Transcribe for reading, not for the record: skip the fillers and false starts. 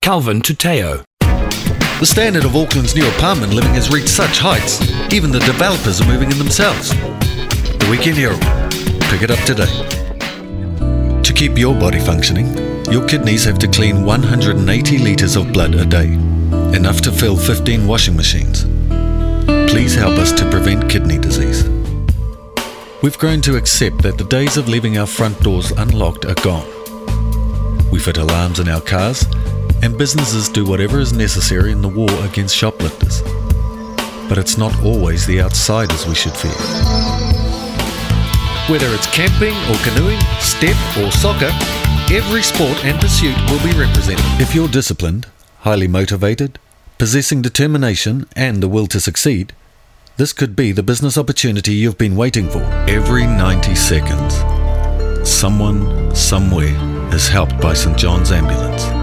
Calvin Tuteo. The standard of Auckland's new apartment living has reached such heights, even the developers are moving in themselves. The Weekend Herald. Pick it up today. To keep your body functioning, your kidneys have to clean 180 litres of blood a day, enough to fill 15 washing machines. Please help us to prevent kidney disease. We've grown to accept that the days of leaving our front doors unlocked are gone. We fit alarms in our cars, and businesses do whatever is necessary in the war against shoplifters. But it's not always the outsiders we should fear. Whether it's camping or canoeing, step or soccer, every sport and pursuit will be represented. If you're disciplined, highly motivated, possessing determination and the will to succeed, this could be the business opportunity you've been waiting for. Every 90 seconds, someone, somewhere is helped by St. John's Ambulance.